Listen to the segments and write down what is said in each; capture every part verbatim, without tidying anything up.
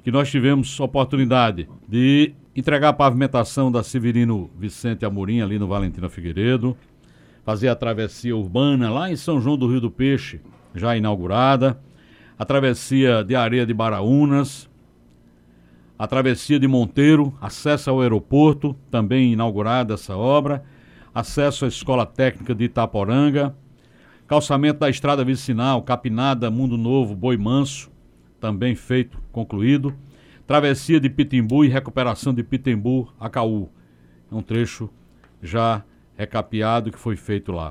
que nós tivemos oportunidade de entregar a pavimentação da Severino Vicente Amorim, ali no Valentina Figueiredo, fazer a travessia urbana lá em São João do Rio do Peixe, já inaugurada, a travessia de Areia de Baraunas, a travessia de Monteiro, acesso ao aeroporto, também inaugurada essa obra, acesso à Escola Técnica de Itaporanga, calçamento da estrada vicinal, Capinada, Mundo Novo, Boi Manso, também feito, concluído, travessia de Pitimbu e recuperação de Pitimbu a Caú. É um trecho já recapeado que foi feito lá.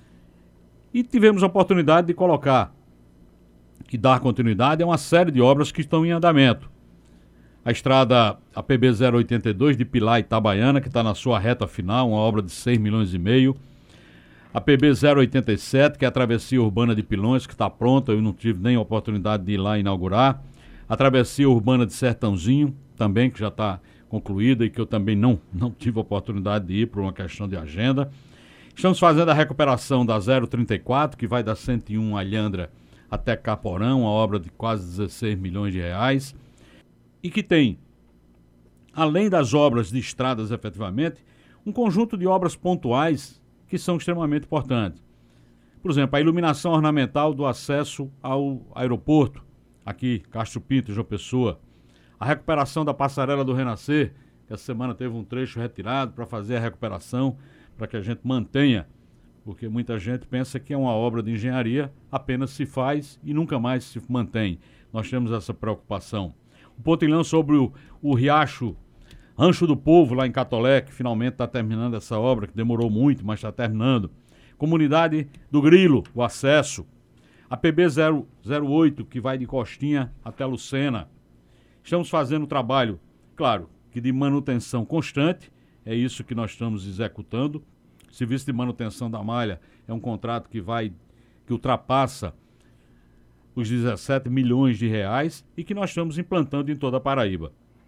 E tivemos a oportunidade de colocar e dar continuidade a uma série de obras que estão em andamento. A estrada A P B zero oitenta e dois de Pilar e Itabaiana, que está na sua reta final, uma obra de seis milhões e meio. A P B zero oitenta e sete, que é a travessia urbana de Pilões, que está pronta, eu não tive nem a oportunidade de ir lá inaugurar. A travessia urbana de Sertãozinho, também, que já está concluída e que eu também não, não tive a oportunidade de ir por uma questão de agenda. Estamos fazendo a recuperação da zero trinta e quatro, que vai da cento e um Alhandra até Caporão, uma obra de quase dezesseis milhões de reais. E que tem, além das obras de estradas efetivamente, um conjunto de obras pontuais que são extremamente importantes. Por exemplo, a iluminação ornamental do acesso ao aeroporto, aqui, Castro Pinto, João Pessoa. A recuperação da passarela do Renascer, que essa semana teve um trecho retirado para fazer a recuperação, para que a gente mantenha, porque muita gente pensa que é uma obra de engenharia, apenas se faz e nunca mais se mantém. Nós temos essa preocupação. O pontilhão sobre o, o Riacho Rancho do Povo, lá em Catolé, que finalmente está terminando essa obra, que demorou muito, mas está terminando. Comunidade do Grilo, o acesso. A P B zero zero oito, que vai de Costinha até Lucena. Estamos fazendo um trabalho, claro, que de manutenção constante, é isso que nós estamos executando. O serviço de manutenção da malha é um contrato que vai, que ultrapassa os dezessete milhões de reais e que nós estamos implantando em toda a Paraíba.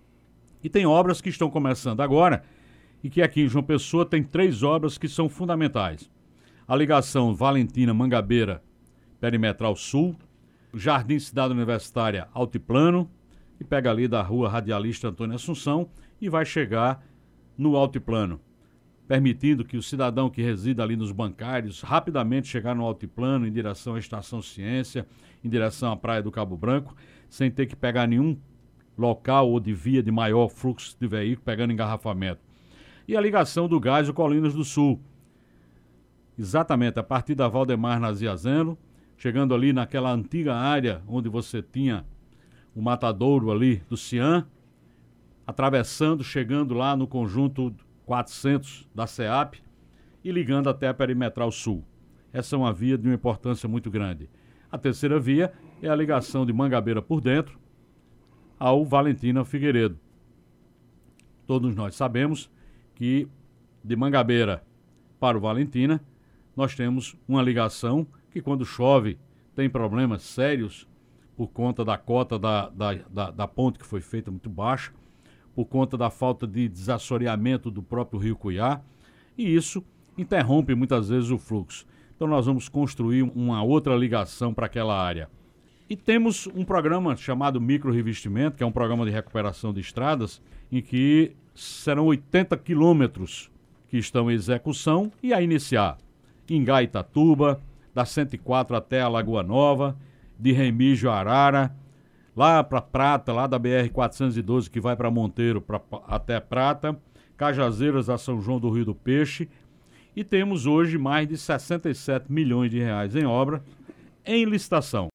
E tem obras que estão começando agora e que aqui em João Pessoa tem três obras que são fundamentais. A ligação Valentina-Mangabeira Perimetral Sul, o Jardim Cidade Universitária Altiplano, e pega ali da rua Radialista Antônio Assunção e vai chegar no Altiplano, permitindo que o cidadão que resida ali nos bancários rapidamente chegar no Altiplano em direção à Estação Ciência, em direção à Praia do Cabo Branco, sem ter que pegar nenhum local ou de via de maior fluxo de veículo, pegando engarrafamento. E a ligação do Gás e Colinas do Sul, exatamente a partir da Valdemar Naziazeno, chegando ali naquela antiga área onde você tinha o matadouro ali do Cian, atravessando, chegando lá no conjunto quatrocentos da SEAP e ligando até a Perimetral Sul. Essa é uma via de uma importância muito grande. A terceira via é a ligação de Mangabeira por dentro ao Valentina Figueiredo. Todos nós sabemos que de Mangabeira para o Valentina nós temos uma ligação que quando chove tem problemas sérios por conta da cota da, da, da, da ponte que foi feita muito baixa, por conta da falta de desassoreamento do próprio Rio Cuiá, e isso interrompe muitas vezes o fluxo. Então nós vamos construir uma outra ligação para aquela área. E temos um programa chamado Micro Revestimento, que é um programa de recuperação de estradas, em que serão oitenta quilômetros que estão em execução e a iniciar. Ingá Itatuba, da cento e quatro até a Lagoa Nova, de Remígio a Arara, lá para Prata, lá da B R quatrocentos e doze, que vai para Monteiro pra, até Prata, Cajazeiras a São João do Rio do Peixe, e temos hoje mais de sessenta e sete milhões de reais em obra em licitação.